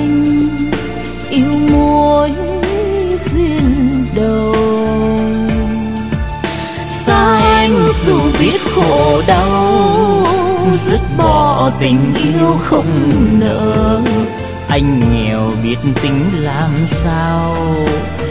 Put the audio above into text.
anh yêu mối duyên đầu. Xa anh dù biết khổ đau, dứt bỏ tình yêu không nỡ. Anh nghèo biết tính làm sao,